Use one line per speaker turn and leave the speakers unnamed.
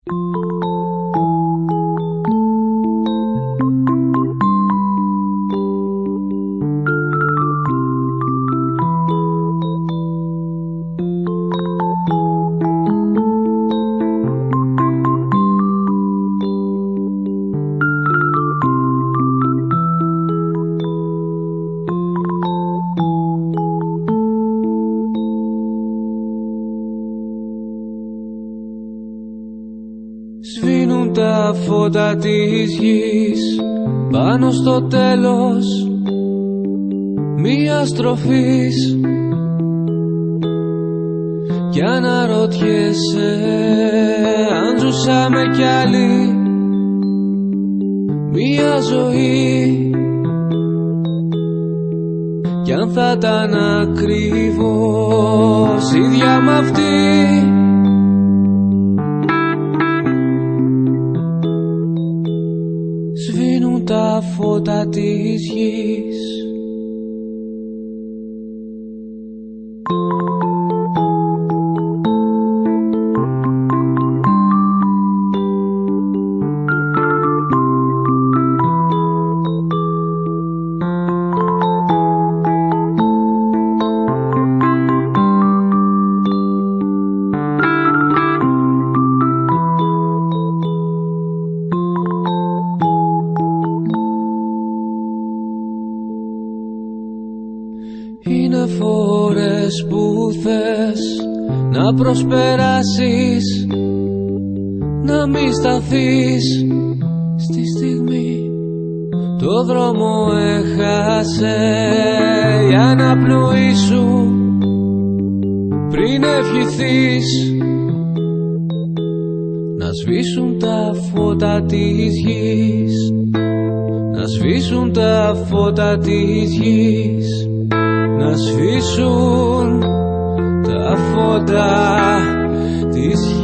Σβήνουν τα φώτα της γης πάνω στο τέλος μιας στροφής κι αναρωτιέσαι αν ζούσαμε κι άλλη μια ζωή κι αν θα ήταν ακριβώς ίδια μ' αυτή. Σβήνουν τα φώτα της γης. Είναι φορές που θες να προσπεράσεις, να μη σταθείς στη στιγμή. Το δρόμο έχασε η αναπνοή σου πριν ευχηθείς. Να σβήσουν τα φώτα της γης, να σβήσουν τα φώτα της γης, να σβήσουν τα φώτα της γης.